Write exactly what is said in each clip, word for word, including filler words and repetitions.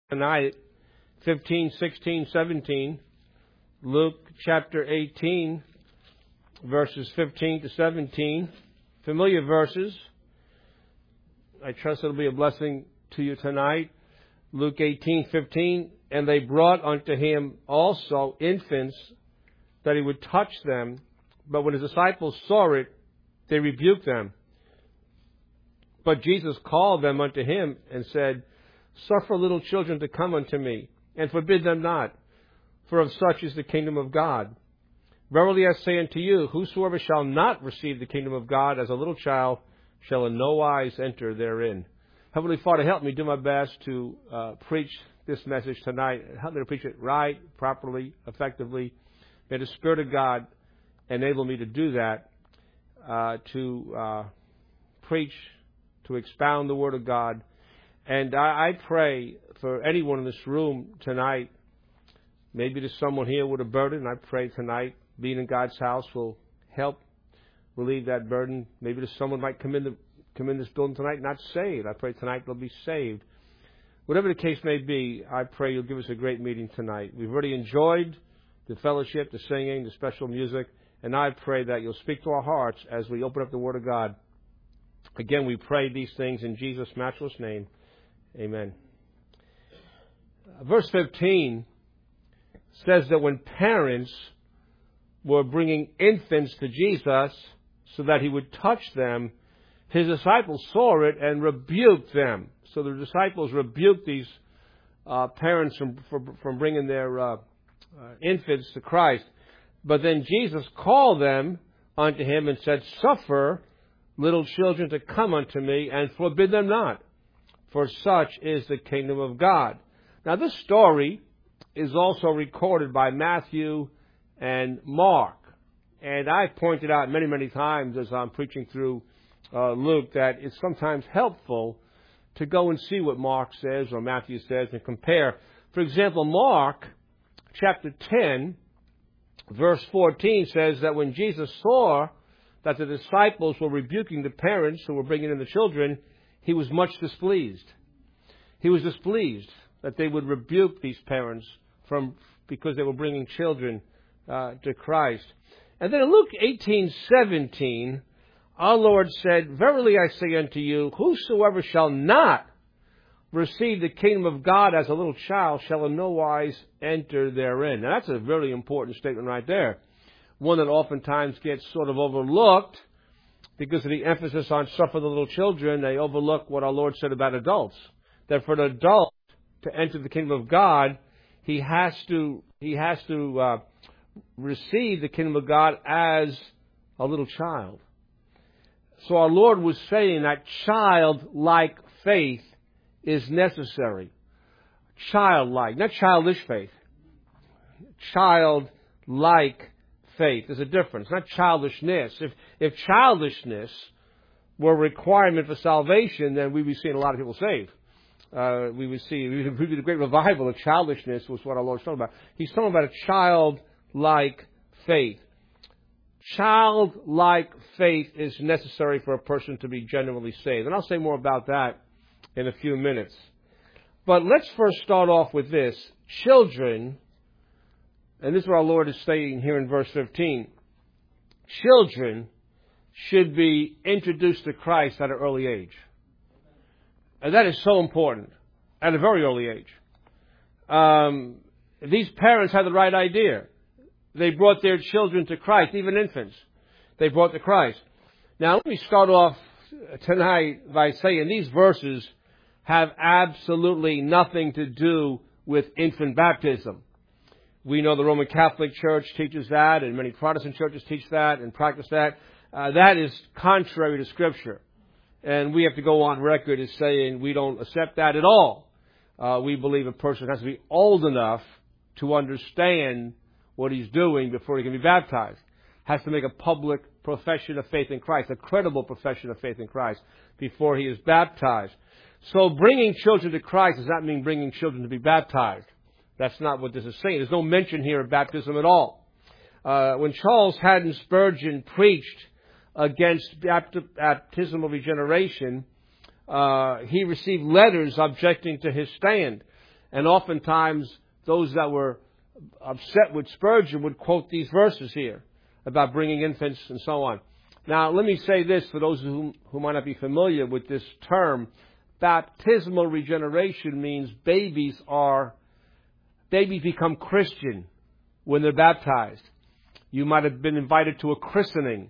Tonight, fifteen, sixteen, seventeen, Luke chapter eighteen, verses fifteen to seventeen, familiar verses. I trust it'll be a blessing to you tonight. Luke eighteen, fifteen, and they brought unto him also infants that he would touch them, but when his disciples saw it, they rebuked them. But Jesus called them unto him and said, Suffer little children to come unto me, and forbid them not, for of such is the kingdom of God. Verily I say unto you, whosoever shall not receive the kingdom of God as a little child shall in no wise enter therein. Heavenly Father, help me do my best to uh, preach this message tonight. Help me to preach it right, properly, effectively. May the Spirit of God enable me to do that, uh, to uh, preach, to expound the Word of God. And I, I pray for anyone in this room tonight, maybe there's someone here with a burden. I pray tonight being in God's house will help relieve that burden. Maybe there's someone might come in, the, come in this building tonight not saved. I pray tonight they'll be saved. Whatever the case may be, I pray you'll give us a great meeting tonight. We've already enjoyed the fellowship, the singing, the special music, and I pray that you'll speak to our hearts as we open up the Word of God. Again, we pray these things in Jesus' matchless name. Amen. Verse fifteen says that when parents were bringing infants to Jesus so that he would touch them, his disciples saw it and rebuked them. So the disciples rebuked these uh, parents from, from, from bringing their uh, uh, infants to Christ. But then Jesus called them unto him and said, Suffer little children to come unto me, and forbid them not. For such is the kingdom of God. Now, this story is also recorded by Matthew and Mark. And I've pointed out many, many times as I'm preaching through uh, Luke that it's sometimes helpful to go and see what Mark says or Matthew says and compare. For example, Mark chapter ten, verse fourteen says that when Jesus saw that the disciples were rebuking the parents who were bringing in the children, he was much displeased. He was displeased that they would rebuke these parents from because they were bringing children uh, to Christ. And then in Luke eighteen, seventeen, our Lord said, Verily I say unto you, whosoever shall not receive the kingdom of God as a little child shall in no wise enter therein. Now that's a very important statement right there. One that oftentimes gets sort of overlooked. Because of the emphasis on suffer the little children, they overlook what our Lord said about adults. That for an adult to enter the kingdom of God, he has to he has to uh, receive the kingdom of God as a little child. So our Lord was saying that childlike faith is necessary. Childlike, not childish faith. Childlike faith. There's a difference, not childishness. If if childishness were a requirement for salvation, then we would be seeing a lot of people saved. Uh, we would see we would be the great revival of childishness was what our Lord's talking about. He's talking about a childlike faith. Childlike faith is necessary for a person to be genuinely saved. And I'll say more about that in a few minutes. But let's first start off with this. Children, and this is what our Lord is saying here in verse fifteen. Children should be introduced to Christ at an early age. And that is so important, at a very early age. Um, these parents had the right idea. They brought their children to Christ, even infants. They brought to Christ. Now, let me start off tonight by saying these verses have absolutely nothing to do with infant baptism. We know the Roman Catholic Church teaches that, and many Protestant churches teach that and practice that. Uh, that is contrary to Scripture. And we have to go on record as saying we don't accept that at all. Uh, we believe a person has to be old enough to understand what he's doing before he can be baptized. Has to make a public profession of faith in Christ, a credible profession of faith in Christ before he is baptized. So bringing children to Christ does not mean bringing children to be baptized. That's not what this is saying. There's no mention here of baptism at all. Uh, when Charles Haddon Spurgeon preached against baptismal regeneration, uh, he received letters objecting to his stand. And oftentimes, those that were upset with Spurgeon would quote these verses here about bringing infants and so on. Now, let me say this for those who, who might not be familiar with this term. Baptismal regeneration means babies are, babies become Christian when they're baptized. You might have been invited to a christening.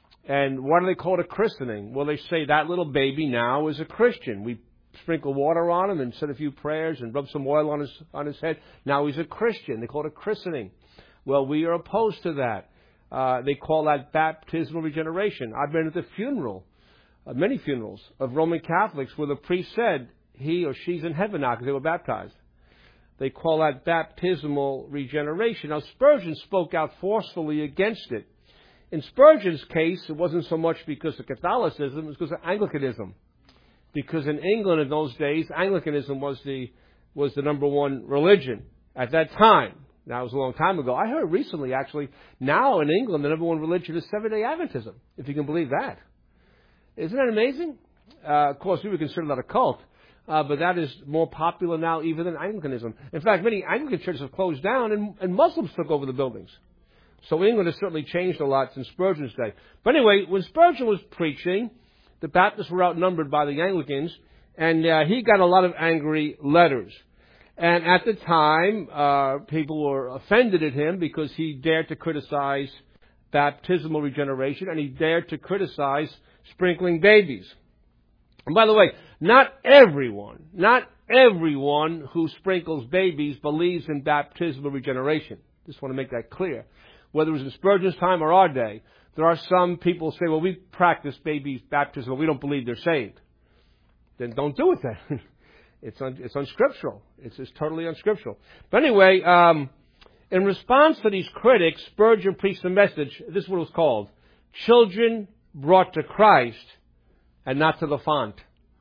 And what do they call it, a christening? Well, they say that little baby now is a Christian. We sprinkle water on him and said a few prayers and rub some oil on his on his head. Now he's a Christian. They call it a christening. Well, we are opposed to that. Uh, they call that baptismal regeneration. I've been at the funeral, uh, many funerals, of Roman Catholics where the priest said he or she's in heaven now because they were baptized. They call that baptismal regeneration. Now, Spurgeon spoke out forcefully against it. In Spurgeon's case, it wasn't so much because of Catholicism, it was because of Anglicanism. Because in England in those days, Anglicanism was the was the number one religion at that time. Now, it was a long time ago. I heard recently, actually, now in England, the number one religion is Seventh-day Adventism, if you can believe that. Isn't that amazing? Uh, of course, we would consider that a cult, uh, but that is more popular now even than Anglicanism. In fact, many Anglican churches have closed down, and, and Muslims took over the buildings. So England has certainly changed a lot since Spurgeon's day. But anyway, when Spurgeon was preaching, the Baptists were outnumbered by the Anglicans, and uh, he got a lot of angry letters. And at the time, uh, people were offended at him because he dared to criticize baptismal regeneration, and he dared to criticize sprinkling babies. And by the way, not everyone, not everyone who sprinkles babies believes in baptismal regeneration. Just want to make that clear. Whether it was in Spurgeon's time or our day, there are some people who say, well, we practice babies' baptism, but we don't believe they're saved. Then don't do it then. It's un, it's unscriptural. It's just totally unscriptural. But anyway, um, in response to these critics, Spurgeon preached a message. This is what it was called: children brought to Christ and not to the font.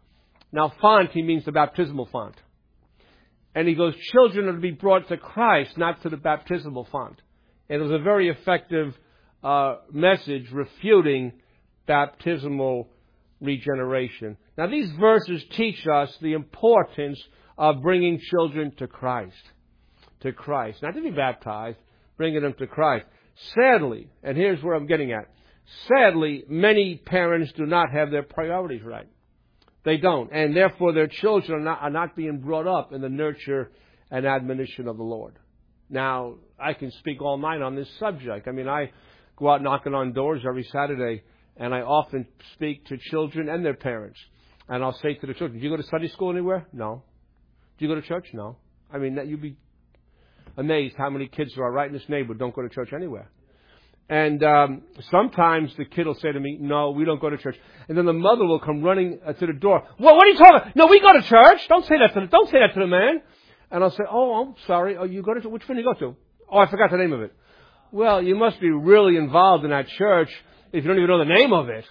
Now, font, he means the baptismal font. And he goes, children are to be brought to Christ, not to the baptismal font. And it was a very effective uh, message refuting baptismal regeneration. Now, these verses teach us the importance of bringing children to Christ. To Christ. Not to be baptized, bringing them to Christ. Sadly, and here's where I'm getting at, sadly, many parents do not have their priorities right. They don't. And therefore, their children are not, are not being brought up in the nurture and admonition of the Lord. Now, I can speak all night on this subject. I mean, I go out knocking on doors every Saturday, and I often speak to children and their parents. And I'll say to the children, do you go to Sunday school anywhere? No. Do you go to church? No. I mean, you'd be amazed how many kids there are right in this neighborhood don't go to church anywhere. And um, sometimes the kid will say to me, no, we don't go to church. And then the mother will come running uh, to the door. Well, what are you talking about? No, we go to church. Don't say that to the, don't say that to the man. And I'll say, oh, I'm sorry. Oh, you go to, which one do you go to? Oh, I forgot the name of it. Well, you must be really involved in that church if you don't even know the name of it.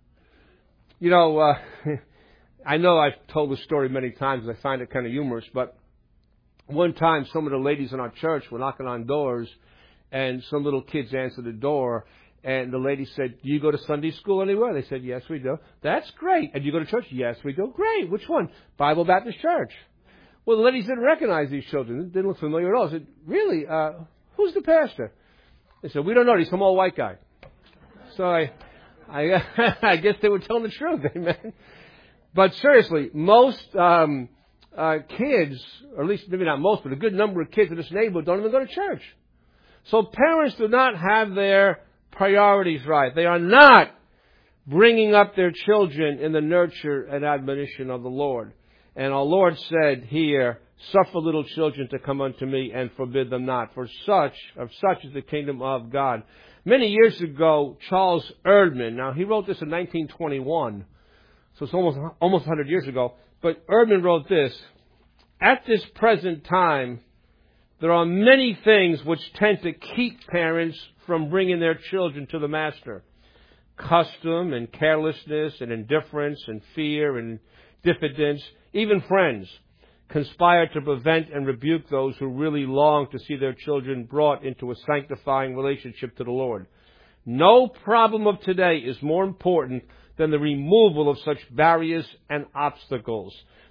You know, uh, I know I've told this story many times. I find it kind of humorous. But one time, some of the ladies in our church were knocking on doors, and some little kids answered the door. And the lady said, do you go to Sunday school anywhere? They said, yes, we do. That's great. And do you go to church? Yes, we do. Great. Which one? Bible Baptist Church. Well, the ladies didn't recognize these children. They didn't look familiar at all. I said, really? Uh, who's the pastor? They said, we don't know. He's some old white guy. So I, I, I guess they were telling the truth, amen. But seriously, most um, uh, kids, or at least maybe not most, but a good number of kids in this neighborhood don't even go to church. So parents do not have their priorities right. They are not bringing up their children in the nurture and admonition of the Lord. And our Lord said here, suffer little children to come unto me and forbid them not. For such, of such is the kingdom of God. Many years ago, Charles Erdman, now he wrote this in nineteen twenty-one, so it's almost, almost one hundred years ago, but Erdman wrote this, at this present time, there are many things which tend to keep parents from bringing their children to the Master. Custom and carelessness and indifference and fear and diffidence, even friends, conspire to prevent and rebuke those who really long to see their children brought into a sanctifying relationship to the Lord. No problem of today is more important than the removal of such barriers and obstacles.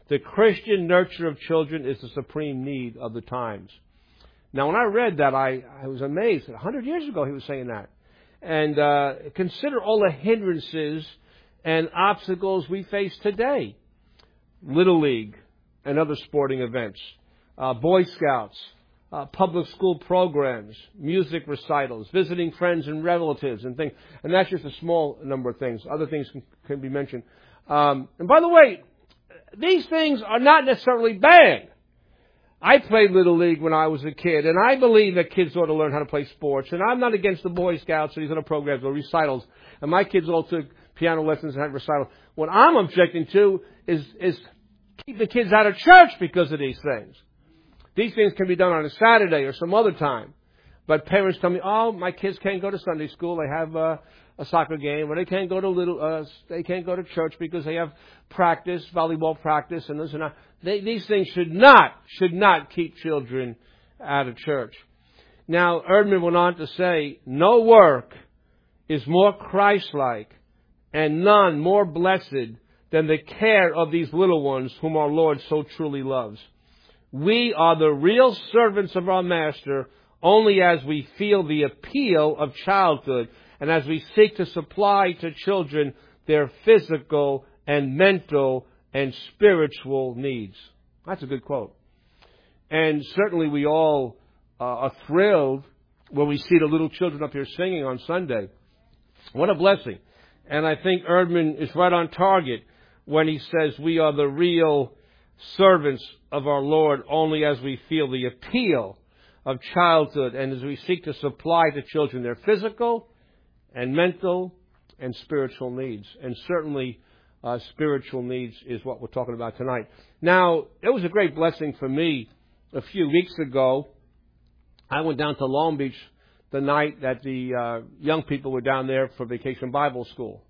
The Christian nurture of children is the supreme need of the times. Now, when I read that, I, I was amazed. A hundred years ago, he was saying that. And uh, consider all the hindrances and obstacles we face today. Little League and other sporting events, uh, Boy Scouts, uh, public school programs, music recitals, visiting friends and relatives and things. And that's just a small number of things. Other things can, can be mentioned. Um, and by the way, these things are not necessarily bad. I played Little League when I was a kid, and I believe that kids ought to learn how to play sports. And I'm not against the Boy Scouts or these other programs or recitals. And my kids all took piano lessons and had recitals. What I'm objecting to is, is keep the kids out of church because of these things. These things can be done on a Saturday or some other time. But parents tell me, oh, my kids can't go to Sunday school. They have uh, a soccer game, or they can't go to little, uh, they can't go to church because they have practice, volleyball practice, and this and that. They, these things should not, should not keep children out of church. Now, Erdman went on to say, no work is more Christ-like and none more blessed than the care of these little ones whom our Lord so truly loves. We are the real servants of our Master only as we feel the appeal of childhood and as we seek to supply to children their physical and mental and spiritual needs. That's a good quote. And certainly we all uh, are thrilled when we see the little children up here singing on Sunday. What a blessing. And I think Erdman is right on target when he says we are the real servants of our Lord only as we feel the appeal of childhood and as we seek to supply to children their physical and mental and spiritual needs. And certainly uh, spiritual needs is what we're talking about tonight. Now, it was a great blessing for me a few weeks ago. I went down to Long Beach the night that the uh, young people were down there for Vacation Bible School.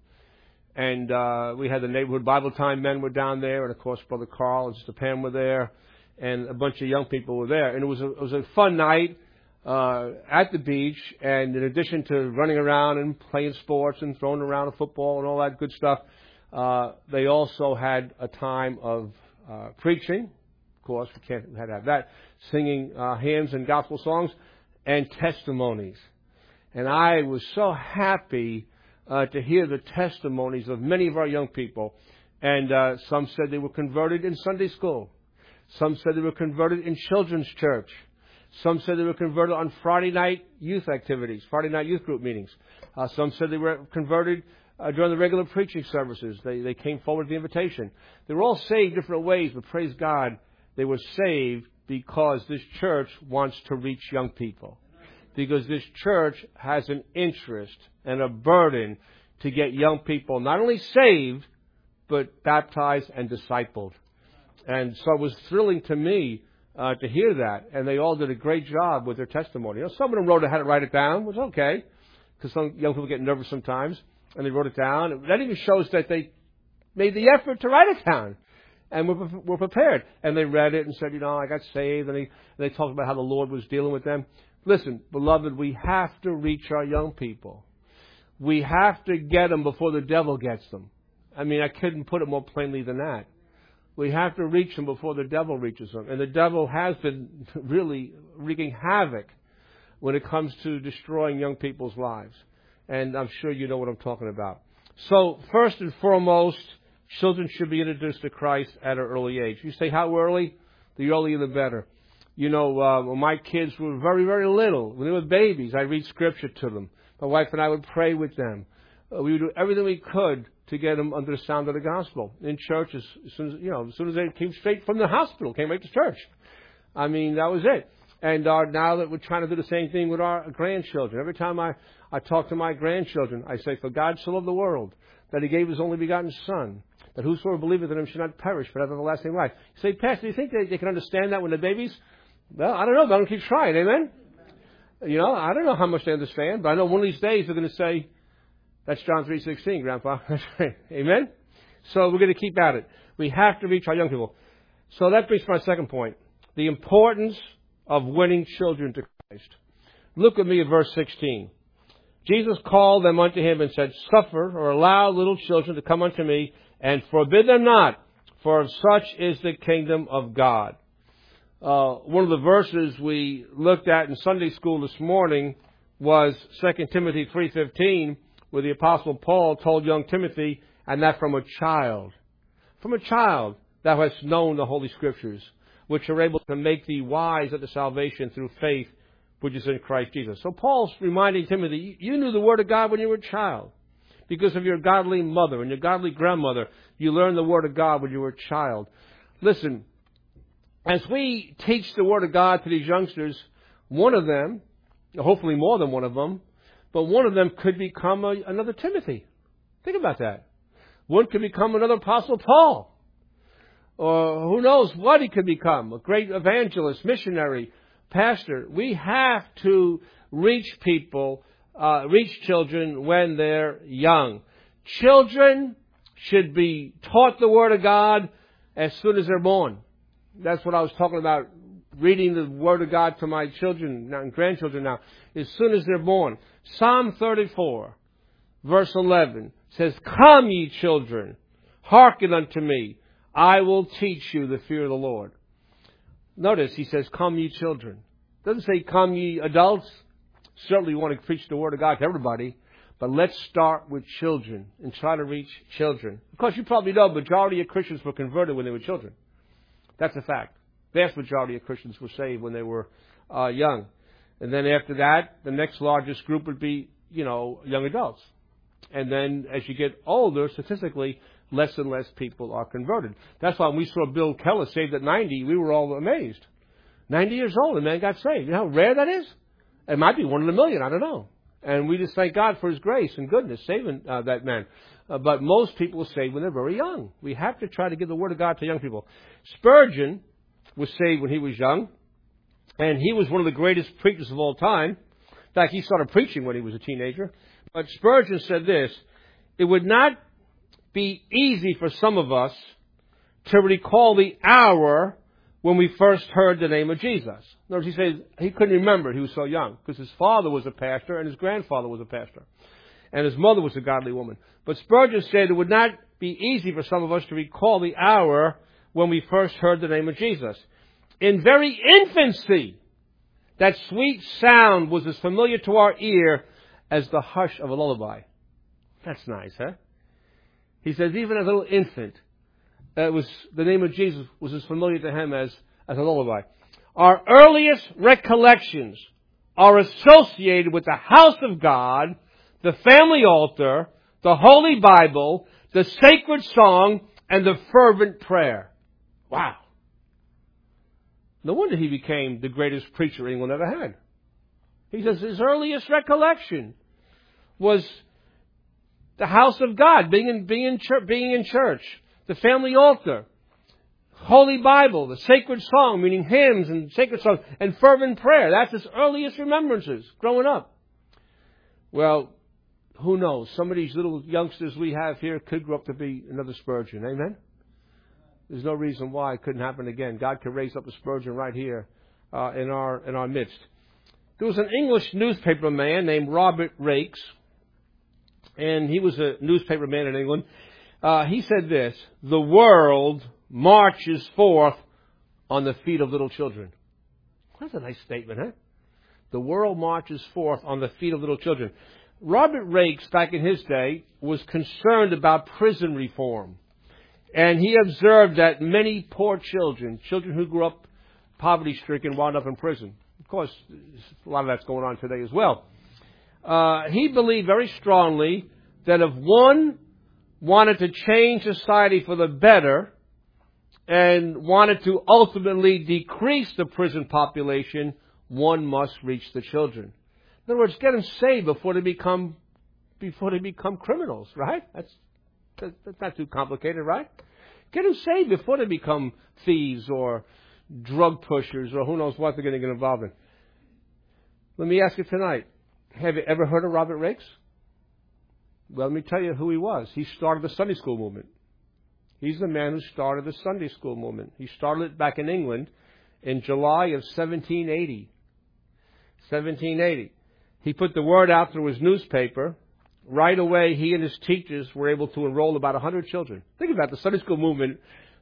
And uh, we had the neighborhood Bible time men were down there, and of course Brother Carl and Sister Pam were there, and a bunch of young people were there. And it was a, it was a fun night uh, at the beach. And in addition to running around and playing sports and throwing around a football and all that good stuff, uh, they also had a time of uh, preaching. Of course, we can't we had to have that, singing uh, hymns and gospel songs, and testimonies. And I was so happy Uh, to hear the testimonies of many of our young people. And uh, some said they were converted in Sunday school. Some said they were converted in children's church. Some said they were converted on Friday night youth activities, Friday night youth group meetings. Uh, some said they were converted uh, during the regular preaching services. They, they came forward with the invitation. They were all saved different ways, but praise God, they were saved because this church wants to reach young people. Because this church has an interest and a burden to get young people not only saved, but baptized and discipled. And so it was thrilling to me uh, to hear that. And they all did a great job with their testimony. You know, some of them wrote it, had to write it down, which was okay, because some young people get nervous sometimes, and they wrote it down. That even shows that they made the effort to write it down and were, were prepared. And they read it and said, you know, I got saved. And they, and they talked about how the Lord was dealing with them. Listen, beloved, we have to reach our young people. We have to get them before the devil gets them. I mean, I couldn't put it more plainly than that. We have to reach them before the devil reaches them. And the devil has been really wreaking havoc when it comes to destroying young people's lives. And I'm sure you know what I'm talking about. So, first and foremost, children should be introduced to Christ at an early age. You say, how early? The earlier the better. You know, uh, when my kids were very, very little, when they were babies, I read Scripture to them. My wife and I would pray with them. Uh, we would do everything we could to get them under the sound of the gospel. In church, as, as soon as, you know, as soon as they came straight from the hospital, came right to church. I mean, that was it. And uh, now that we're trying to do the same thing with our grandchildren. Every time I, I talk to my grandchildren, I say, for God so loved the world, that He gave His only begotten Son, that whosoever believeth in Him should not perish, but have everlasting life. You say, Pastor, do you think they, they can understand that when they're babies? Well, I don't know, but I'm going to keep trying, amen? You know, I don't know how much they understand, but I know one of these days they're going to say, that's John three sixteen, Grandpa. That's right. Amen? So we're going to keep at it. We have to reach our young people. So that brings my second point, the importance of winning children to Christ. Look with me at verse sixteen. Jesus called them unto Him and said, suffer or allow little children to come unto me, and forbid them not, for such is the kingdom of God. Uh, one of the verses we looked at in Sunday school this morning was Second Timothy three fifteen, where the Apostle Paul told young Timothy, and that from a child, from a child thou hast known the Holy Scriptures, which are able to make thee wise unto salvation through faith, which is in Christ Jesus. So Paul's reminding Timothy, you knew the Word of God when you were a child. Because of your godly mother and your godly grandmother, you learned the Word of God when you were a child. Listen, as we teach the Word of God to these youngsters, one of them, hopefully more than one of them, but one of them could become a, another Timothy. Think about that. One could become another Apostle Paul. Or who knows what he could become. A great evangelist, missionary, pastor. We have to reach people, uh, reach children when they're young. Children should be taught the Word of God as soon as they're born. That's what I was talking about, reading the Word of God to my children and grandchildren now, as soon as they're born. Psalm thirty-four, verse eleven says, Come, ye children, hearken unto me. I will teach you the fear of the Lord. Notice he says, Come, ye children. It doesn't say, Come, ye adults. Certainly we want to preach the Word of God to everybody. But let's start with children and try to reach children. Of course, you probably know the majority of Christians were converted when they were children. That's a fact. Vast majority of Christians were saved when they were uh, young. And then after that, the next largest group would be, you know, young adults. And then as you get older, statistically, less and less people are converted. That's why when we saw Bill Keller saved at ninety, we were all amazed. ninety years old, the man got saved. You know how rare that is? It might be one in a million, I don't know. And we just thank God for His grace and goodness saving uh, that man. Uh, but most people are saved when they're very young. We have to try to give the Word of God to young people. Spurgeon was saved when he was young, and he was one of the greatest preachers of all time. In fact, he started preaching when he was a teenager. But Spurgeon said this, it would not be easy for some of us to recall the hour when we first heard the name of Jesus. In other words, he said he couldn't remember it. He was so young because his father was a pastor and his grandfather was a pastor. And his mother was a godly woman. But Spurgeon said it would not be easy for some of us to recall the hour when we first heard the name of Jesus. In very infancy, that sweet sound was as familiar to our ear as the hush of a lullaby. That's nice, huh? He says even as a little infant, it was the name of Jesus was as familiar to him as, as a lullaby. Our earliest recollections are associated with the house of God, the family altar, the Holy Bible, the sacred song, and the fervent prayer. Wow. No wonder he became the greatest preacher England ever had. He says his earliest recollection was the house of God, being in, being in, church, being in church, the family altar, Holy Bible, the sacred song, meaning hymns and sacred songs, and fervent prayer. That's his earliest remembrances growing up. Well, who knows? Some of these little youngsters we have here could grow up to be another Spurgeon. Amen? There's no reason why it couldn't happen again. God could raise up a Spurgeon right here uh, in our in our midst. There was an English newspaper man named Robert Raikes, and he was a newspaper man in England. Uh, he said this, the world marches forth on the feet of little children. That's a nice statement, huh? The world marches forth on the feet of little children. Robert Raikes, back in his day, was concerned about prison reform. And he observed that many poor children, children who grew up poverty-stricken, wound up in prison. Of course, a lot of that's going on today as well. Uh, he believed very strongly that if one wanted to change society for the better and wanted to ultimately decrease the prison population, one must reach the children. In other words, get them saved before they become before they become criminals, right? That's that's not too complicated, right? Get them saved before they become thieves or drug pushers or who knows what they're going to get involved in. Let me ask you tonight, have you ever heard of Robert Raikes? Well, let me tell you who he was. He started the Sunday school movement. He's the man who started the Sunday school movement. He started it back in England in July of seventeen eighty. seventeen eighty. He put the word out through his newspaper. Right away, he and his teachers were able to enroll about one hundred children. Think about it. The Sunday school movement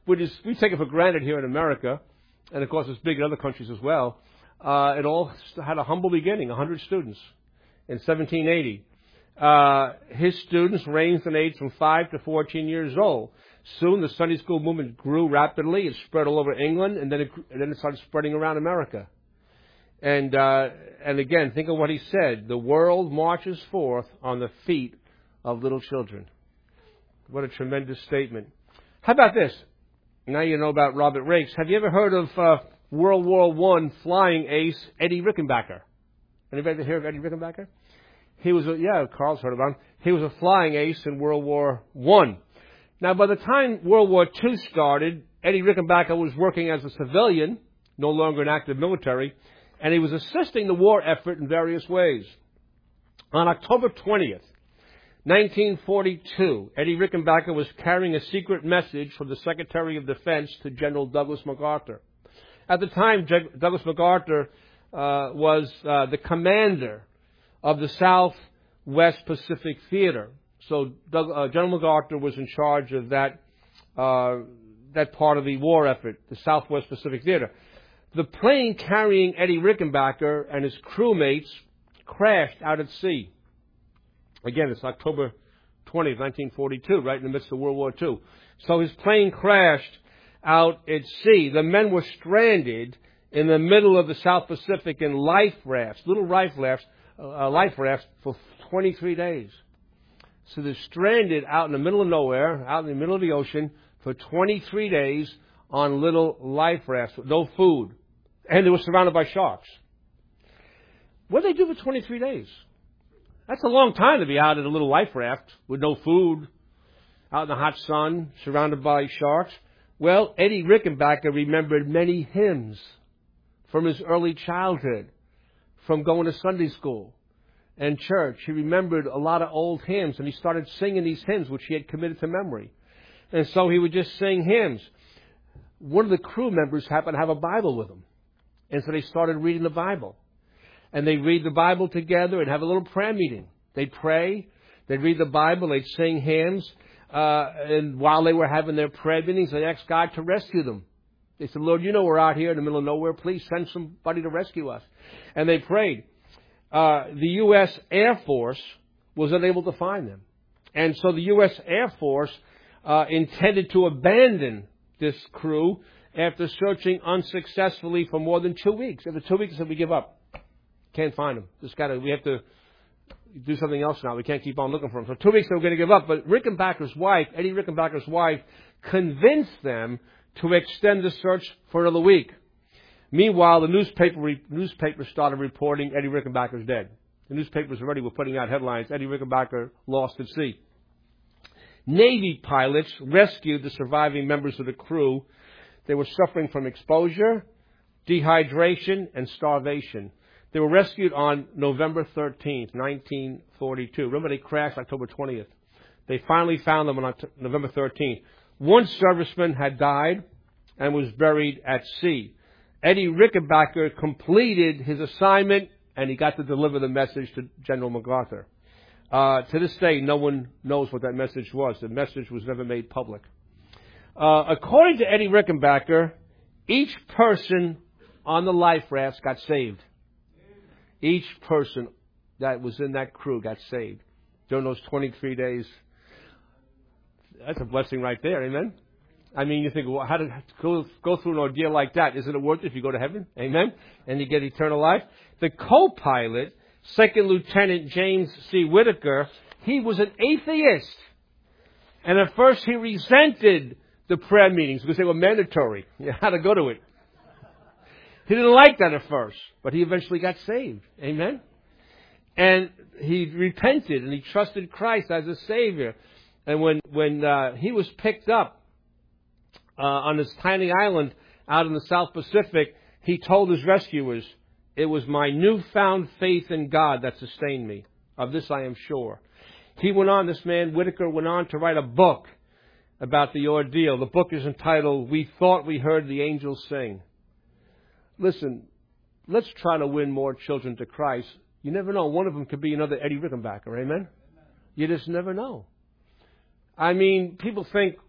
which is, we take it for granted here in America, and of course it's big in other countries as well. Uh, it all had a humble beginning, one hundred students in seventeen eighty. Uh, his students ranged in age from five to fourteen years old. Soon the Sunday school movement grew rapidly. It spread all over England, and then it, and then it started spreading around America. And, uh, and again, think of what he said. The world marches forth on the feet of little children. What a tremendous statement. How about this? Now you know about Robert Raikes. Have you ever heard of uh, World War One flying ace Eddie Rickenbacker? Anybody hear of Eddie Rickenbacker? He was a, yeah, Carl's heard about him. He was a flying ace in World War One. Now, by the time World War Two started, Eddie Rickenbacker was working as a civilian, no longer in active military, and he was assisting the war effort in various ways. On October twentieth, nineteen forty-two, Eddie Rickenbacker was carrying a secret message from the Secretary of Defense to General Douglas MacArthur. At the time, Douglas MacArthur uh, was uh, the commander of the Southwest Pacific Theater. So Doug, uh, General MacArthur was in charge of that uh, that part of the war effort, the Southwest Pacific Theater. The plane carrying Eddie Rickenbacker and his crewmates crashed out at sea. Again, it's October twentieth, nineteen forty-two, right in the midst of World War Two. So his plane crashed out at sea. The men were stranded in the middle of the South Pacific in life rafts, little life rafts, uh, life rafts for twenty-three days. So they're stranded out in the middle of nowhere, out in the middle of the ocean, for twenty-three days on little life rafts with no food. And they were surrounded by sharks. What did they do for twenty-three days? That's a long time to be out in a little life raft with no food, out in the hot sun, surrounded by sharks. Well, Eddie Rickenbacker remembered many hymns from his early childhood, from going to Sunday school and church. He remembered a lot of old hymns, and he started singing these hymns, which he had committed to memory. And so he would just sing hymns. One of the crew members happened to have a Bible with him. And so they started reading the Bible. And they'd read the Bible together and have a little prayer meeting. They'd pray, they'd read the Bible, they'd sing hymns. Uh, and while they were having their prayer meetings, they asked God to rescue them. They said, Lord, you know we're out here in the middle of nowhere. Please send somebody to rescue us. And they prayed. Uh, the U S Air Force was unable to find them. And so the U S Air Force uh, intended to abandon this crew after searching unsuccessfully for more than two weeks. After two weeks, they said, we give up. Can't find them. Just gotta, we have to do something else now. We can't keep on looking for them. So two weeks they were going to give up. But Rickenbacker's wife, Eddie Rickenbacker's wife, convinced them to extend the search for another week. Meanwhile, the newspaper newspaper started reporting Eddie Rickenbacker's dead. The newspapers already were putting out headlines, Eddie Rickenbacker lost at sea. Navy pilots rescued the surviving members of the crew. They were suffering from exposure, dehydration, and starvation. They were rescued on November thirteenth, nineteen forty-two. Remember, they crashed October twentieth. They finally found them on November thirteenth. One serviceman had died and was buried at sea. Eddie Rickenbacker completed his assignment, and he got to deliver the message to General MacArthur. Uh, to this day, no one knows what that message was. The message was never made public. Uh, according to Eddie Rickenbacker, each person on the life rafts got saved. Each person that was in that crew got saved during those twenty-three days. That's a blessing right there, amen? I mean, you think, well, how to go, go through an ordeal like that? Isn't it worth it if you go to heaven? Amen? And you get eternal life. The co-pilot, Second Lieutenant James C. Whitaker, he was an atheist. And at first he resented the prayer meetings because they were mandatory. You had to go to it. He didn't like that at first, but he eventually got saved. Amen? And he repented and he trusted Christ as a Savior. And when, when uh, he was picked up uh, on this tiny island out in the South Pacific, he told his rescuers, it was my newfound faith in God that sustained me. Of this I am sure. He went on, this man Whitaker went on to write a book about the ordeal. The book is entitled, We Thought We Heard the Angels Sing. Listen, let's try to win more children to Christ. You never know. One of them could be another Eddie Rickenbacker. Amen? You just never know. I mean, people think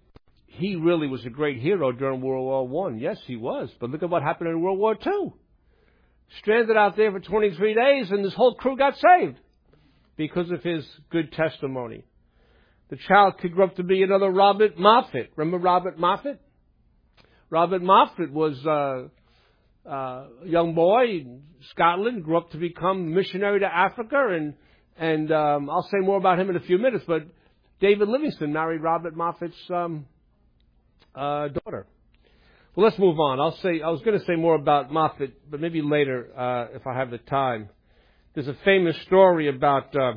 he really was a great hero during World War One. Yes, he was. But look at what happened in World War Two. Stranded out there for twenty-three days, and this whole crew got saved because of his good testimony. The child could grow up to be another Robert Moffat. Remember Robert Moffat? Robert Moffat was uh, uh, a young boy in Scotland, grew up to become missionary to Africa, and and um, I'll say more about him in a few minutes. But David Livingstone married Robert Moffat's um, uh, daughter. Well, let's move on. I'll say I was going to say more about Moffat, but maybe later uh, if I have the time. There's a famous story about uh,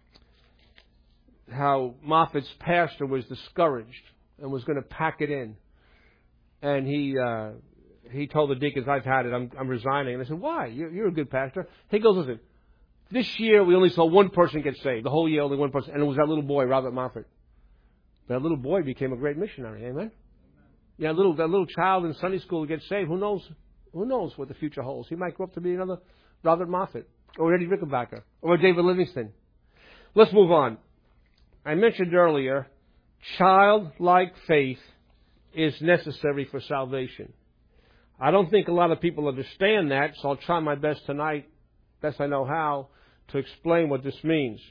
how Moffat's pastor was discouraged and was going to pack it in, and he uh, he told the deacons, "I've had it. I'm, I'm resigning." And they said, "Why? You're, you're a good pastor." He goes, "Listen, this year we only saw one person get saved. The whole year only one person, and it was that little boy, Robert Moffat. That little boy became a great missionary. Amen." Yeah, little that little child in Sunday school gets saved. Who knows? Who knows what the future holds? He might grow up to be another Robert Moffat or Eddie Rickenbacker or David Livingstone. Let's move on. I mentioned earlier, childlike faith is necessary for salvation. I don't think a lot of people understand that, so I'll try my best tonight, best I know how, to explain what this means.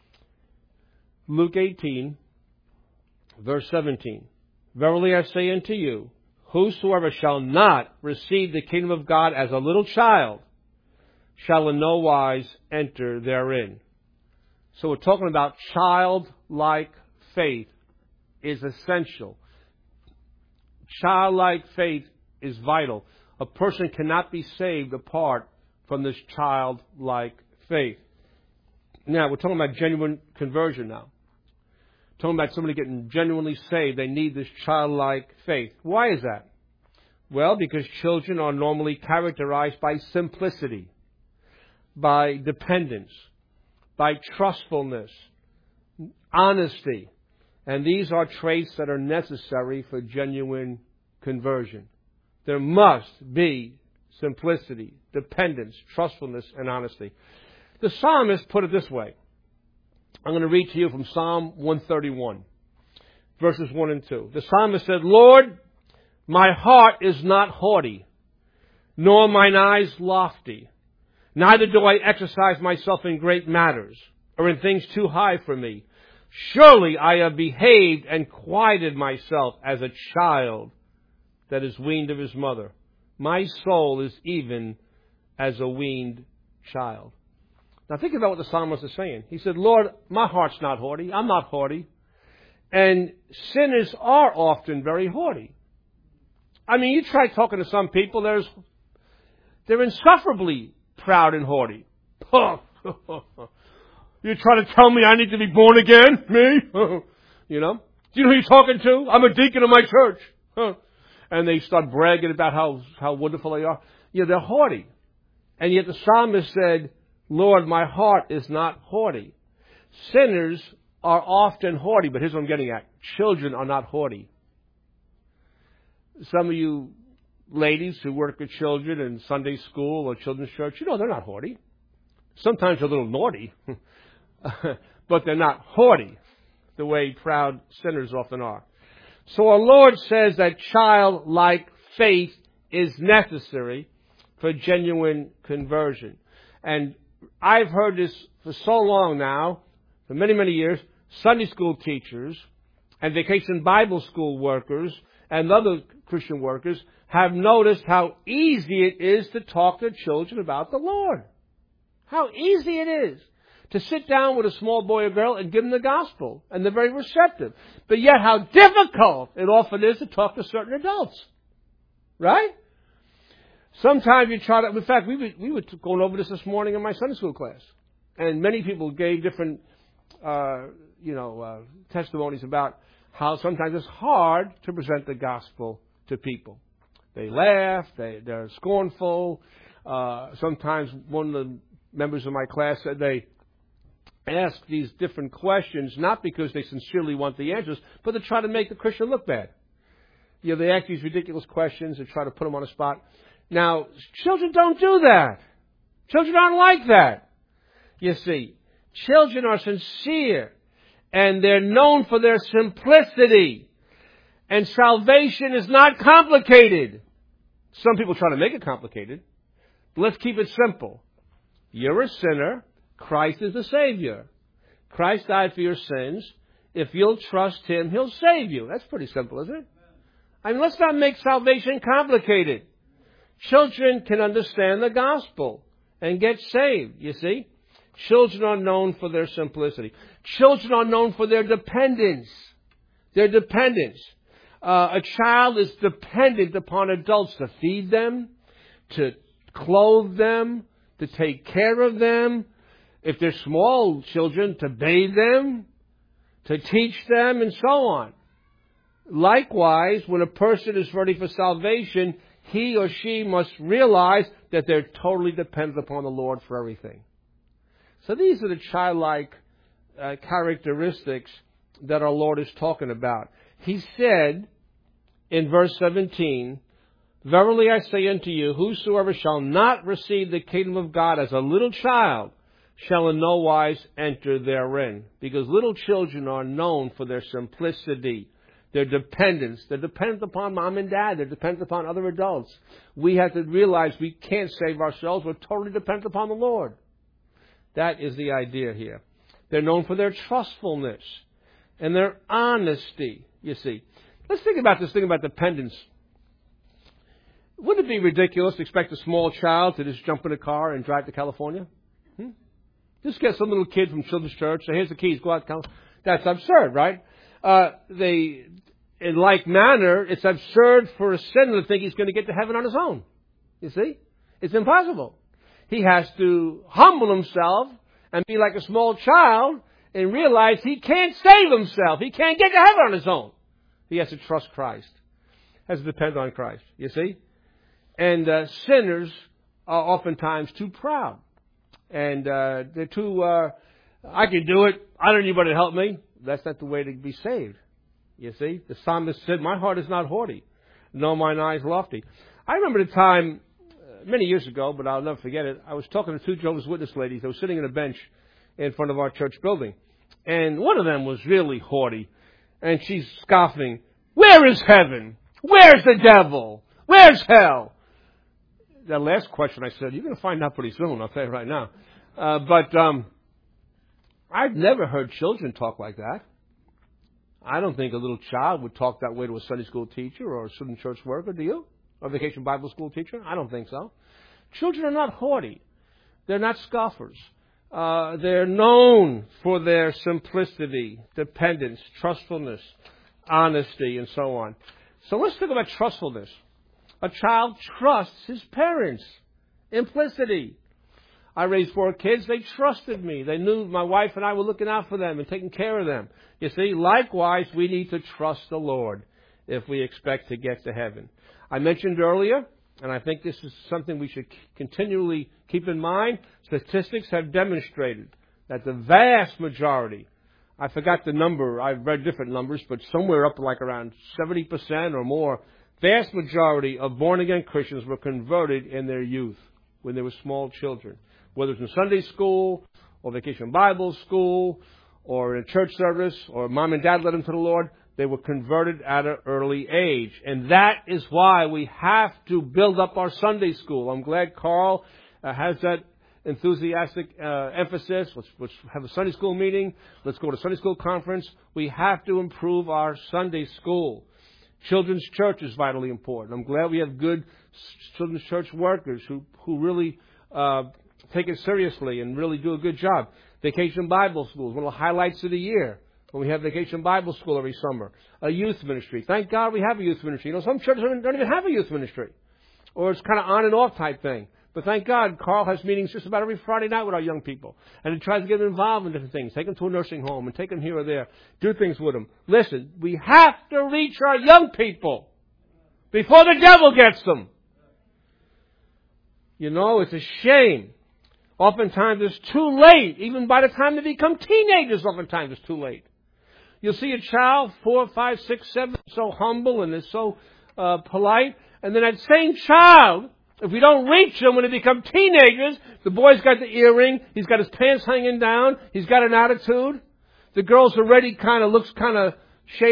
Luke eighteen, verse seventeen. Verily I say unto you, whosoever shall not receive the kingdom of God as a little child shall in no wise enter therein. So we're talking about childlike faith is essential. Childlike faith is vital. A person cannot be saved apart from this childlike faith. Now, we're talking about genuine conversion now. Talking about somebody getting genuinely saved, they need this childlike faith. Why is that? Well, because children are normally characterized by simplicity, by dependence, by trustfulness, honesty. And these are traits that are necessary for genuine conversion. There must be simplicity, dependence, trustfulness, and honesty. The psalmist put it this way. I'm going to read to you from Psalm one thirty-one, verses one and two. The psalmist said, Lord, my heart is not haughty, nor mine eyes lofty. Neither do I exercise myself in great matters, or in things too high for me. Surely I have behaved and quieted myself as a child that is weaned of his mother. My soul is even as a weaned child. Now think about what the psalmist is saying. He said, Lord, my heart's not haughty. I'm not haughty. And sinners are often very haughty. I mean, you try talking to some people, there's, they're insufferably proud and haughty. You try to tell me I need to be born again? Me? You know? Do you know who you're talking to? I'm a deacon of my church. And they start bragging about how, how wonderful they are. Yeah, they're haughty. And yet the psalmist said, Lord, my heart is not haughty. Sinners are often haughty, but here's what I'm getting at. Children are not haughty. Some of you ladies who work with children in Sunday school or children's church, you know they're not haughty. Sometimes they're a little naughty, but they're not haughty the way proud sinners often are. So our Lord says that childlike faith is necessary for genuine conversion. And I've heard this for so long now, for many, many years, Sunday school teachers and vacation Bible school workers and other Christian workers have noticed how easy it is to talk to children about the Lord. How easy it is to sit down with a small boy or girl and give them the gospel. And they're very receptive. But yet how difficult it often is to talk to certain adults. Right? Sometimes you try to, in fact, we were, we were going over this this morning in my Sunday school class. And many people gave different, uh, you know, uh, testimonies about how sometimes it's hard to present the gospel to people. They laugh, they, they're scornful. Uh, sometimes one of the members of my class said they ask these different questions, not because they sincerely want the answers, but to try to make the Christian look bad. You know, they ask these ridiculous questions and try to put them on the spot. Now, children don't do that. Children aren't like that. You see, children are sincere, and they're known for their simplicity. And salvation is not complicated. Some people try to make it complicated. Let's keep it simple. You're a sinner. Christ is the Savior. Christ died for your sins. If you'll trust Him, He'll save you. That's pretty simple, isn't it? I mean, let's not make salvation complicated. Children can understand the gospel and get saved, you see. Children are known for their simplicity. Children are known for their dependence. Their dependence. Uh, a child is dependent upon adults to feed them, to clothe them, to take care of them. If they're small children, to bathe them, to teach them, and so on. Likewise, when a person is ready for salvation, he or she must realize that they're totally dependent upon the Lord for everything. So these are the childlike uh, characteristics that our Lord is talking about. He said in verse seventeen, "Verily I say unto you, whosoever shall not receive the kingdom of God as a little child shall in no wise enter therein." Because little children are known for their simplicity, their dependence. They're dependent upon mom and dad. They're dependent upon other adults. We have to realize we can't save ourselves. We're totally dependent upon the Lord. That is the idea here. They're known for their trustfulness and their honesty, you see. Let's think about this thing about dependence. Wouldn't it be ridiculous to expect a small child to just jump in a car and drive to California? Hmm? Just get some little kid from children's church, say, here's the keys, go out to California. That's absurd, right? Uh, they, in like manner, it's absurd for a sinner to think he's going to get to heaven on his own. You see? It's impossible. He has to humble himself and be like a small child and realize he can't save himself. He can't get to heaven on his own. He has to trust Christ. Has to depend on Christ. You see? And uh, sinners are oftentimes too proud. And uh, they're too, uh, I can do it. I don't need anybody to help me. That's not the way to be saved. You see? The psalmist said, my heart is not haughty, nor mine eyes lofty. I remember the time, uh, many years ago, but I'll never forget it. I was talking to two Jehovah's Witness ladies. They were sitting on a bench in front of our church building. And one of them was really haughty. And she's scoffing, where is heaven? Where's the devil? Where's hell? That last question I said, you're going to find out pretty soon, I'll tell you right now. Uh, but um, I've never heard children talk like that. I don't think a little child would talk that way to a Sunday school teacher or a student church worker, do you? Or a vacation Bible school teacher? I don't think so. Children are not haughty. They're not scoffers. Uh, they're known for their simplicity, dependence, trustfulness, honesty, and so on. So let's think about trustfulness. A child trusts his parents. Implicity. I raised four kids. They trusted me. They knew my wife and I were looking out for them and taking care of them. You see, likewise, we need to trust the Lord if we expect to get to heaven. I mentioned earlier, and I think this is something we should continually keep in mind, statistics have demonstrated that the vast majority, I forgot the number, I've read different numbers, but somewhere up like around seventy percent or more, vast majority of born-again Christians were converted in their youth when they were small children. Whether it's in Sunday school or vacation Bible school or in a church service or mom and dad led them to the Lord, they were converted at an early age. And that is why we have to build up our Sunday school. I'm glad Carl uh, has that enthusiastic uh, emphasis. Let's, let's have a Sunday school meeting. Let's go to Sunday school conference. We have to improve our Sunday school. Children's church is vitally important. I'm glad we have good children's church workers who, who really uh, take it seriously and really do a good job. Vacation Bible schools, one of the highlights of the year. When we have Vacation Bible School every summer. A youth ministry. Thank God we have a youth ministry. You know, some churches don't even have a youth ministry. Or it's kind of on and off type thing. But thank God, Carl has meetings just about every Friday night with our young people. And he tries to get them involved in different things. Take them to a nursing home and take them here or there. Do things with them. Listen, we have to reach our young people before the devil gets them. You know, it's a shame. Oftentimes it's too late. Even by the time they become teenagers, oftentimes it's too late. You'll see a child, four, five, six, seven, so humble and is so uh, polite. And then that same child, if we don't reach them when they become teenagers, the boy's got the earring, he's got his pants hanging down, he's got an attitude. The girl's already kind of looks kind of shady.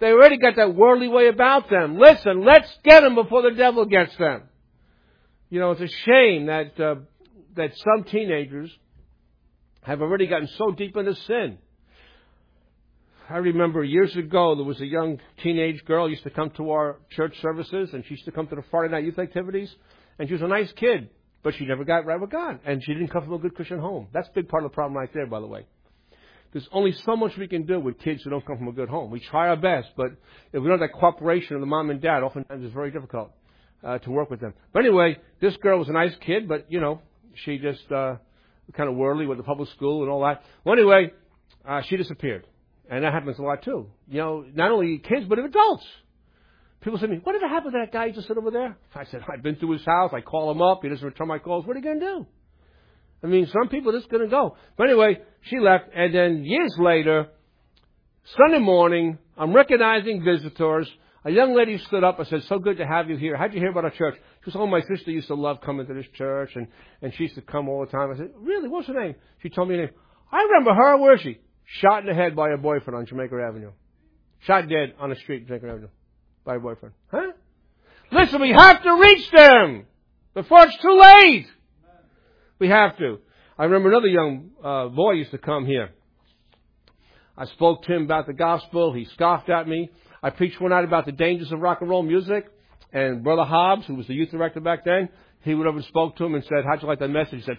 They already got that worldly way about them. Listen, let's get them before the devil gets them. You know, it's a shame that uh, that some teenagers have already gotten so deep into sin. I remember years ago there was a young teenage girl who used to come to our church services, and she used to come to the Friday night youth activities, and she was a nice kid, but she never got right with God, and she didn't come from a good Christian home. That's a big part of the problem right there, by the way. There's only so much we can do with kids who don't come from a good home. We try our best, but if we don't have that cooperation of the mom and dad, oftentimes it's very difficult uh, to work with them. But anyway, this girl was a nice kid, but, you know, she just uh, kind of worldly with the public school and all that. Well, anyway, uh, she disappeared. And that happens a lot, too. You know, not only kids, but adults. People say to me, what did happen to that guy who just sit over there? I said, I've been to his house. I call him up. He doesn't return my calls. What are you going to do? I mean, some people are just going to go. But anyway, she left. And then years later, Sunday morning, I'm recognizing visitors. A young lady stood up and said, so good to have you here. How'd you hear about our church? She said, oh, my sister used to love coming to this church. And, and she used to come all the time. I said, really? What's her name? She told me her name. I remember her. Where is she? Shot in the head by her boyfriend on Jamaica Avenue. Shot dead on the street, Jamaica Avenue, by her boyfriend. Huh? Listen, we have to reach them before it's too late. We have to. I remember another young uh, boy used to come here. I spoke to him about the gospel. He scoffed at me. I preached one night about the dangers of rock and roll music. And Brother Hobbs, who was the youth director back then, he went over and spoke to him and said, how'd you like that message? He said,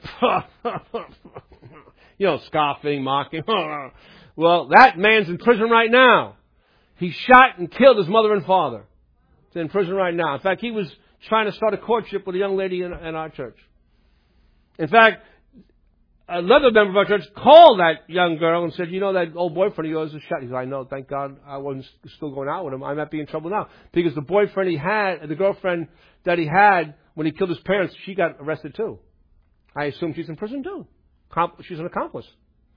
you know, scoffing, mocking. Well, that man's in prison right now. He shot and killed his mother and father. He's in prison right now. In fact, he was trying to start a courtship with a young lady in, in our church. In fact, another member of our church called that young girl and said, you know, that old boyfriend of yours was shot. He said, I know, thank God I wasn't still going out with him. I might be in trouble now. Because the boyfriend he had, the girlfriend that he had when he killed his parents, she got arrested too. I assume she's in prison too. She's an accomplice.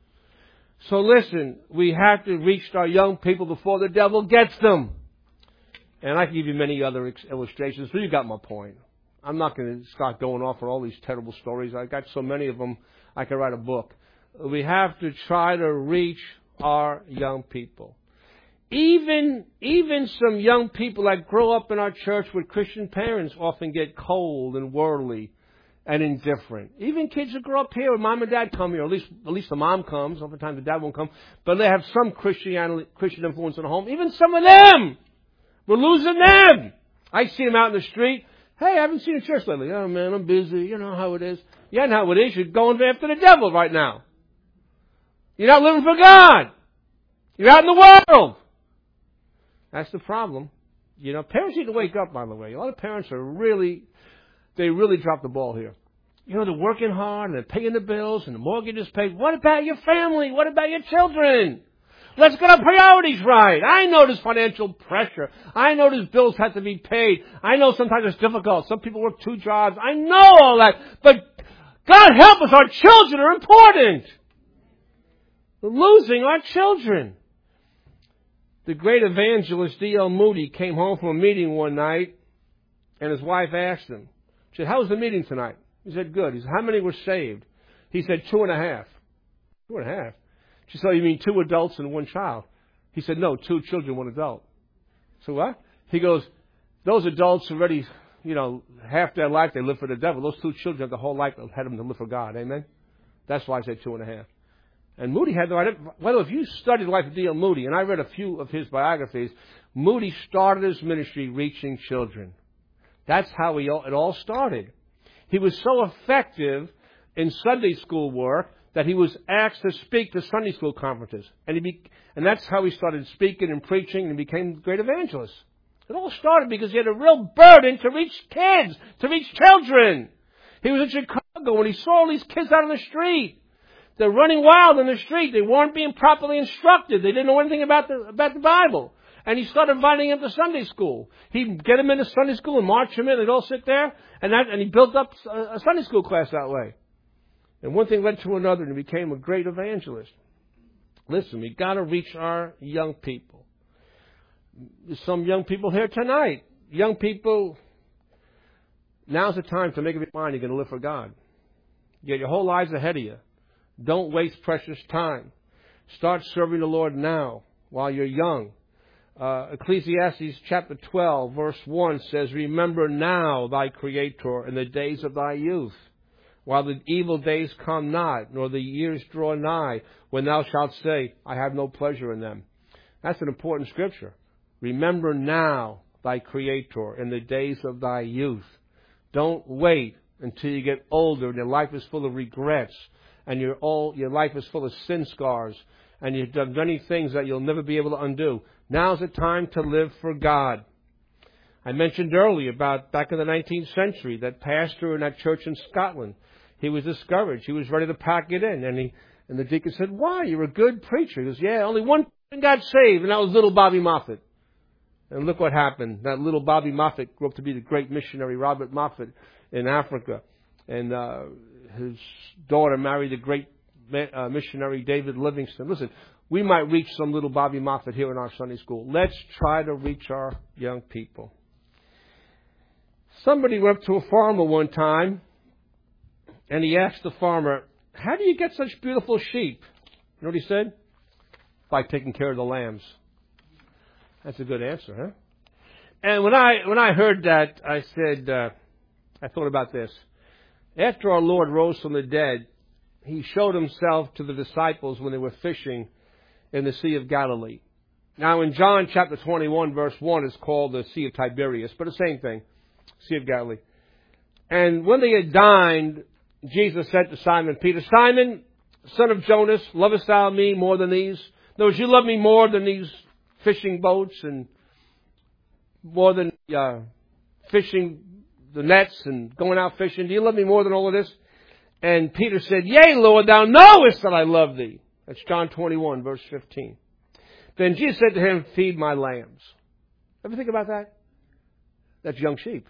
So listen, we have to reach our young people before the devil gets them. And I can give you many other illustrations, but you got my point. I'm not going to start going off on all these terrible stories. I got so many of them, I could write a book. We have to try to reach our young people. Even, even some young people that grow up in our church with Christian parents often get cold and worldly and indifferent. Even kids that grow up here, when mom and dad come here, at least at least the mom comes. Oftentimes the dad won't come, but they have some Christianity, Christian influence in the home. Even some of them, we're losing them. I see them out in the street. Hey, I haven't seen a church lately. Oh man, I'm busy. You know how it is. Yeah, know how it is. You're going after the devil right now. You're not living for God. You're out in the world. That's the problem. You know, parents need to wake up. By the way, a lot of parents are really. They really dropped the ball here. You know, they're working hard and they're paying the bills and the mortgage is paid. What about your family? What about your children? Let's get our priorities right. I know there's financial pressure. I know there's bills have to be paid. I know sometimes it's difficult. Some people work two jobs. I know all that. But God help us, our children are important. We're losing our children. The great evangelist D L Moody came home from a meeting one night and his wife asked him, she said, how was the meeting tonight? He said, good. He said, how many were saved? He said, two and a half. Two and a half? She said, you mean two adults and one child? He said, no, two children, one adult. So what? He goes, those adults already, you know, half their life they live for the devil. Those two children have the whole life that had them to live for God. Amen? That's why I said two and a half. And Moody had the right. Well, if you study the life of D L Moody, and I read a few of his biographies, Moody started his ministry reaching children. That's how he, it all started. He was so effective in Sunday school work that he was asked to speak to Sunday school conferences. And he be, and that's how he started speaking and preaching and became a great evangelist. It all started because he had a real burden to reach kids, to reach children. He was in Chicago when he saw all these kids out on the street. They're running wild in the street. They weren't being properly instructed. They didn't know anything about the, about the Bible. And he started inviting them to Sunday school. He'd get them into Sunday school and march them in. They'd all sit there. And that, and he built up a, a Sunday school class that way. And one thing led to another, and he became a great evangelist. Listen, we got to reach our young people. There's some young people here tonight. Young people, now's the time to make up your mind you're going to live for God. You got your whole lives ahead of you. Don't waste precious time. Start serving the Lord now while you're young. Uh, Ecclesiastes chapter twelve, verse one says, "Remember now thy Creator in the days of thy youth, while the evil days come not, nor the years draw nigh, when thou shalt say, I have no pleasure in them." That's an important scripture. Remember now thy Creator in the days of thy youth. Don't wait until you get older and your life is full of regrets and your all, your life is full of sin scars and you've done many things that you'll never be able to undo. Now's the time to live for God. I mentioned earlier about back in the nineteenth century, that pastor in that church in Scotland, he was discouraged. He was ready to pack it in. And he and the deacon said, "Why? You're a good preacher." He goes, "Yeah, only one person got saved, and that was little Bobby Moffat." And look what happened. That little Bobby Moffat grew up to be the great missionary Robert Moffat in Africa. And uh, his daughter married the great uh, missionary David Livingstone. Listen, we might reach some little Bobby Moffat here in our Sunday school. Let's try to reach our young people. Somebody went up to a farmer one time, and he asked the farmer, "How do you get such beautiful sheep?" You know what he said? "By taking care of the lambs." That's a good answer, huh? And when I when I heard that, I said, uh, I thought about this. After our Lord rose from the dead, He showed Himself to the disciples when they were fishing in the Sea of Galilee. Now, in John chapter twenty-one, verse one, it's called the Sea of Tiberias, but the same thing, Sea of Galilee. And when they had dined, Jesus said to Simon Peter, "Simon, son of Jonas, lovest thou me more than these? No, you love me more than these fishing boats and more than uh, fishing the nets and going out fishing? Do you love me more than all of this?" And Peter said, "Yea, Lord, thou knowest that I love thee." That's John twenty-one, verse fifteen. Then Jesus said to him, "Feed my lambs." Ever think about that? That's young sheep.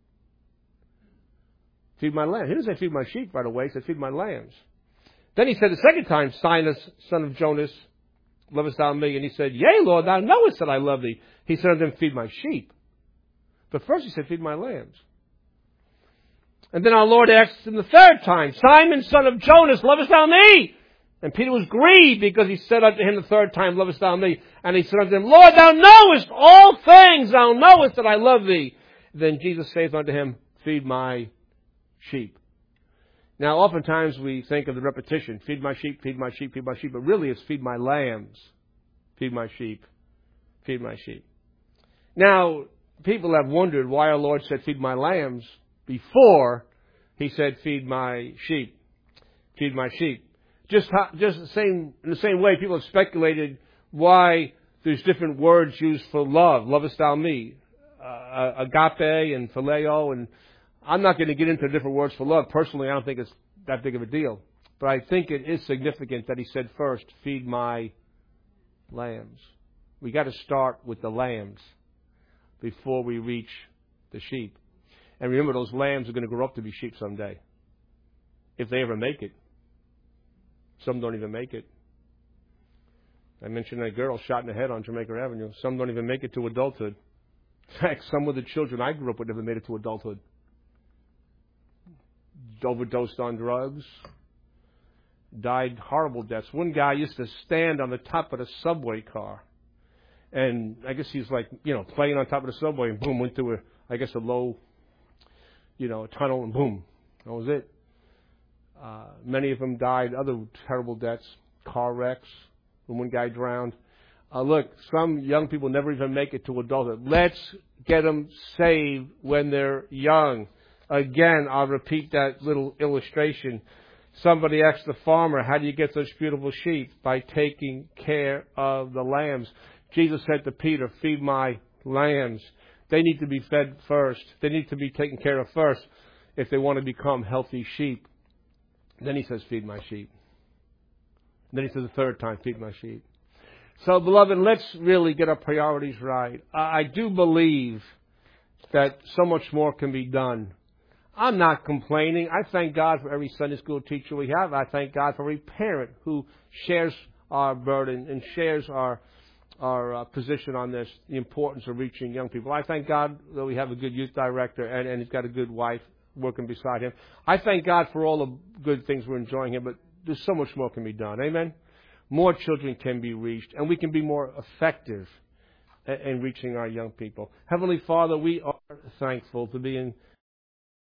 Feed my lambs. He didn't say feed my sheep right away. He said feed my lambs. Then he said the second time, "Simon, son of Jonas, lovest thou me?" And he said, "Yea, Lord, thou knowest that I love thee." He said to them, "Feed my sheep." But first he said, "Feed my lambs." And then our Lord asked him the third time, "Simon, son of Jonas, lovest thou me?" And Peter was grieved because he said unto him the third time, "Lovest thou me?" And he said unto him, "Lord, thou knowest all things. Thou knowest that I love thee." Then Jesus saith unto him, "Feed my sheep." Now, oftentimes we think of the repetition, feed my sheep, feed my sheep, feed my sheep. But really it's feed my lambs, feed my sheep, feed my sheep. Now, people have wondered why our Lord said feed my lambs before He said feed my sheep, feed my sheep. Just how, just the same, in the same way, people have speculated why there's different words used for love. Lovest thou me? Uh, agape and phileo. And I'm not going to get into different words for love. Personally, I don't think it's that big of a deal. But I think it is significant that He said first, feed my lambs. We got to start with the lambs before we reach the sheep. And remember, those lambs are going to grow up to be sheep someday. If they ever make it. Some don't even make it. I mentioned that girl shot in the head on Jamaica Avenue. Some don't even make it to adulthood. In fact, some of the children I grew up with never made it to adulthood. Overdosed on drugs. Died horrible deaths. One guy used to stand on the top of the subway car. And I guess he's like, you know, playing on top of the subway and boom, went through a, I guess a low, you know, tunnel and boom. That was it. Uh, many of them died other terrible deaths, car wrecks, when one guy drowned. Uh, look, some young people never even make it to adulthood. Let's get them saved when they're young. Again, I'll repeat that little illustration. Somebody asked the farmer, "How do you get such beautiful sheep?" By taking care of the lambs. Jesus said to Peter, "Feed my lambs." They need to be fed first. They need to be taken care of first if they want to become healthy sheep. Then He says, "Feed my sheep." And then He says the third time, "Feed my sheep." So, beloved, let's really get our priorities right. I do believe that so much more can be done. I'm not complaining. I thank God for every Sunday school teacher we have. I thank God for every parent who shares our burden and shares our our uh, position on this, the importance of reaching young people. I thank God that we have a good youth director and, and he's got a good wife working beside him. I thank God for all the good things we're enjoying here, but there's so much more can be done. Amen? More children can be reached, and we can be more effective in reaching our young people. Heavenly Father, we are thankful to be in